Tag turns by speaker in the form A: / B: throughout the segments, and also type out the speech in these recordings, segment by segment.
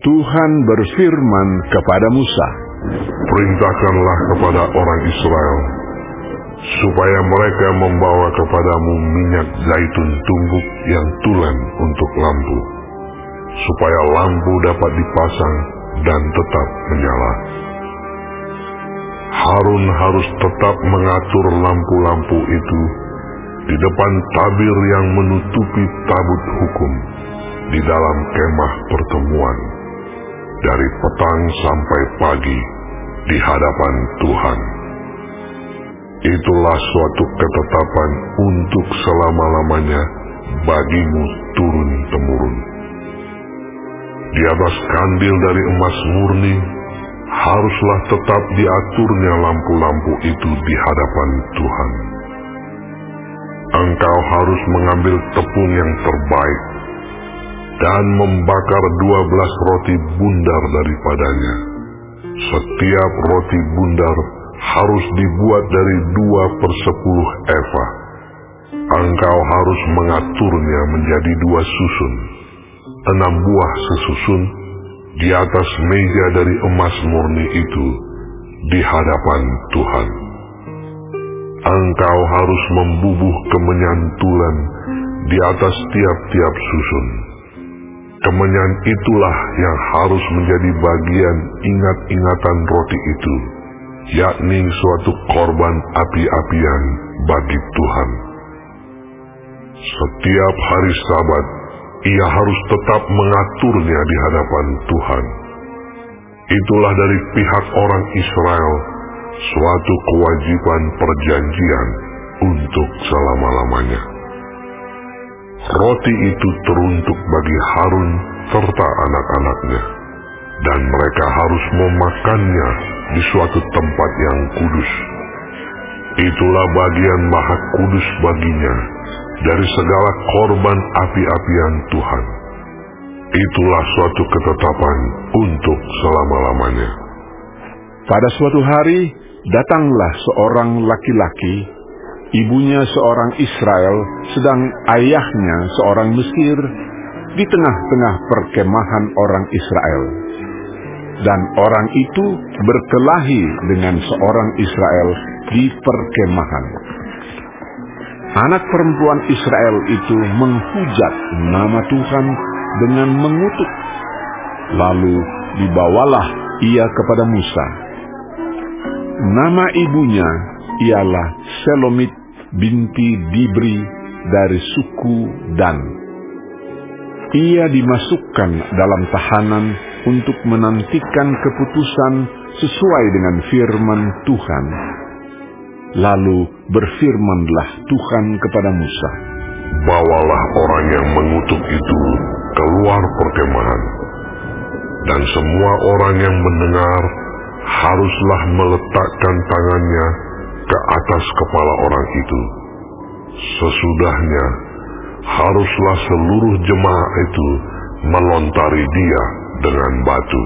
A: Tuhan berfirman kepada Musa,
B: "Perintahkanlah kepada orang Israel, supaya mereka membawa kepadamu minyak zaitun tumbuk yang tulen untuk lampu, supaya lampu dapat dipasang dan tetap menyala. Harun harus tetap mengatur lampu-lampu itu di depan tabir yang menutupi tabut hukum di dalam kemah pertemuan, dari petang sampai pagi di hadapan Tuhan. Itulah suatu ketetapan untuk selama-lamanya bagimu turun-temurun. Di atas kandil dari emas murni haruslah tetap diaturnya lampu-lampu itu di hadapan Tuhan. Engkau harus mengambil tepung yang terbaik dan membakar 12 roti bundar daripadanya. Setiap roti bundar harus dibuat dari 2/10 eva. Engkau harus mengaturnya menjadi 2 susun, 6 buah sesusun di atas meja dari emas murni itu di hadapan Tuhan. Engkau harus membubuh kemenyan tulen di atas tiap-tiap susun. Kemenyan itulah yang harus menjadi bagian ingat-ingatan roti itu, yakni suatu korban api-apian bagi Tuhan. Setiap hari Sabat, ia harus tetap mengaturnya di hadapan Tuhan. Itulah dari pihak orang Israel suatu kewajiban perjanjian untuk selama-lamanya. Roti itu teruntuk bagi Harun serta anak-anaknya, dan mereka harus memakannya di suatu tempat yang kudus. Itulah bagian maha kudus baginya dari segala korban api-apian Tuhan. Itulah suatu ketetapan untuk selama-lamanya.
A: Pada suatu hari, datanglah seorang laki-laki, ibunya seorang Israel, sedang ayahnya seorang Mesir, di tengah-tengah perkemahan orang Israel. Dan orang itu berkelahi dengan seorang Israel di perkemahan. Anak perempuan Israel itu menghujat nama Tuhan dengan mengutuk. Lalu dibawalah ia kepada Musa. Nama ibunya ialah Selomit binti Dibri dari suku Dan. Ia dimasukkan dalam tahanan untuk menantikan keputusan sesuai dengan firman Tuhan. Lalu berfirmanlah Tuhan kepada Musa,
B: "Bawalah orang yang mengutuk itu keluar perkemahan, dan semua orang yang mendengar haruslah meletakkan tangannya ke atas kepala orang itu. Sesudahnya, haruslah seluruh jemaah itu melontari dia dengan batu.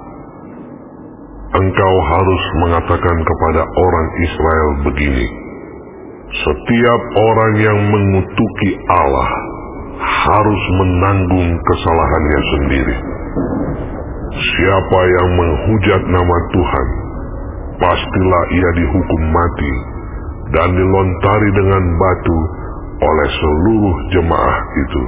B: Engkau harus mengatakan kepada orang Israel begini: setiap orang yang mengutuki Allah harus menanggung kesalahannya sendiri. Siapa yang menghujat nama Tuhan, pastilah ia dihukum mati dan dilontari dengan batu oleh seluruh jemaah itu.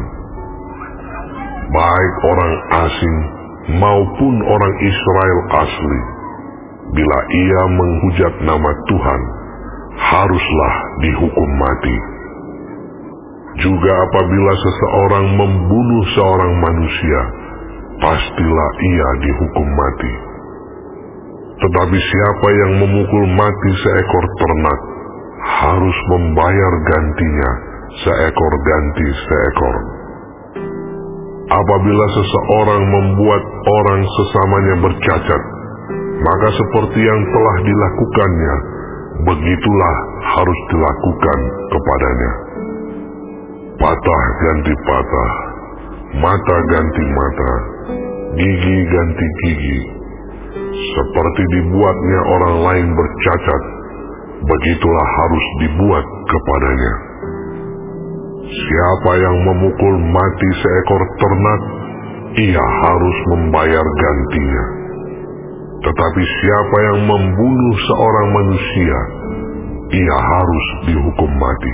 B: Baik orang asing maupun orang Israel asli, bila ia menghujat nama Tuhan, haruslah dihukum mati. Juga apabila seseorang membunuh seorang manusia, pastilah ia dihukum mati. Tetapi siapa yang memukul mati seekor ternak, harus membayar gantinya seekor ganti seekor. Apabila seseorang membuat orang sesamanya bercacat, maka seperti yang telah dilakukannya, begitulah harus dilakukan kepadanya. Patah ganti patah, mata ganti mata, gigi ganti gigi. Seperti dibuatnya orang lain bercacat, begitulah harus dibuat kepadanya. Siapa yang memukul mati seekor ternak, ia harus membayar gantinya. Tetapi siapa yang membunuh seorang manusia, ia harus dihukum mati.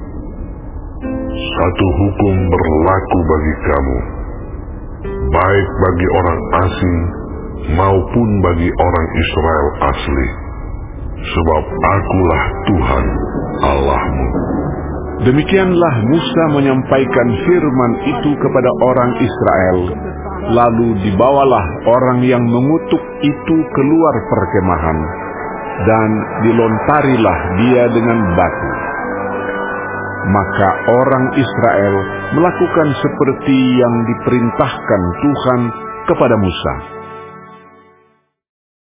B: Satu hukum berlaku bagi kamu, baik bagi orang asing maupun bagi orang Israel asli, sebab Akulah Tuhan Allahmu.
A: Demikianlah Musa menyampaikan firman itu kepada orang Israel. Lalu dibawalah orang yang mengutuk itu keluar perkemahan, dan dilontarilah dia dengan batu. Maka orang Israel melakukan seperti yang diperintahkan Tuhan kepada Musa.